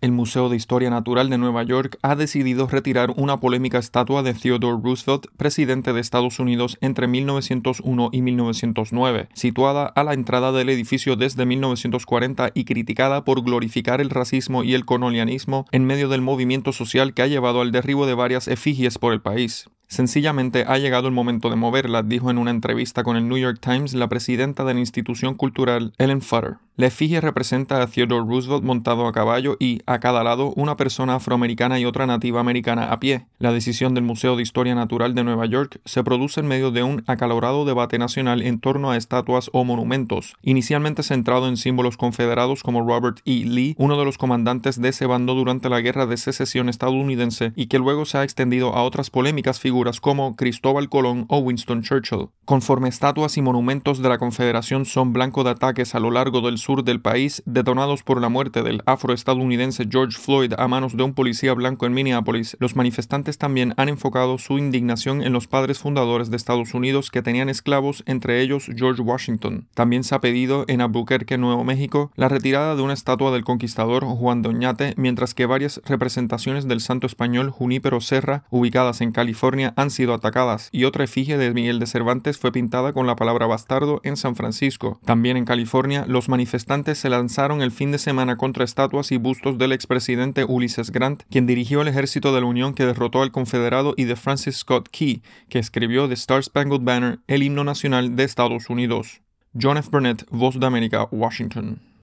El Museo de Historia Natural de Nueva York ha decidido retirar una polémica estatua de Theodore Roosevelt, presidente de Estados Unidos entre 1901 y 1909, situada a la entrada del edificio desde 1940 y criticada por glorificar el racismo y el colonialismo en medio del movimiento social que ha llevado al derribo de varias efigies por el país. Sencillamente ha llegado el momento de moverla, dijo en una entrevista con el New York Times la presidenta de la institución cultural, Ellen Futter. La efigie representa a Theodore Roosevelt montado a caballo y, a cada lado, una persona afroamericana y otra nativa americana a pie. La decisión del Museo de Historia Natural de Nueva York se produce en medio de un acalorado debate nacional en torno a estatuas o monumentos, inicialmente centrado en símbolos confederados como Robert E. Lee, uno de los comandantes de ese bando durante la Guerra de Secesión estadounidense, y que luego se ha extendido a otras polémicas figuras como Cristóbal Colón o Winston Churchill. Conforme estatuas y monumentos de la Confederación son blanco de ataques a lo largo del sur del país, detonados por la muerte del afroestadounidense George Floyd a manos de un policía blanco en Minneapolis, los manifestantes también han enfocado su indignación en los padres fundadores de Estados Unidos que tenían esclavos, entre ellos George Washington. También se ha pedido en Albuquerque, Nuevo México, la retirada de una estatua del conquistador Juan de Oñate, mientras que varias representaciones del santo español Junípero Serra, ubicadas en California, han sido atacadas, y otra efigie de Miguel de Cervantes fue pintada con la palabra bastardo en San Francisco. También en California, los manifestantes se lanzaron el fin de semana contra estatuas y bustos del expresidente Ulysses Grant, quien dirigió el ejército de la Unión que derrotó al Confederado, y de Francis Scott Key, que escribió The Star Spangled Banner, el himno nacional de Estados Unidos. John F. Burnett, Voz de América, Washington.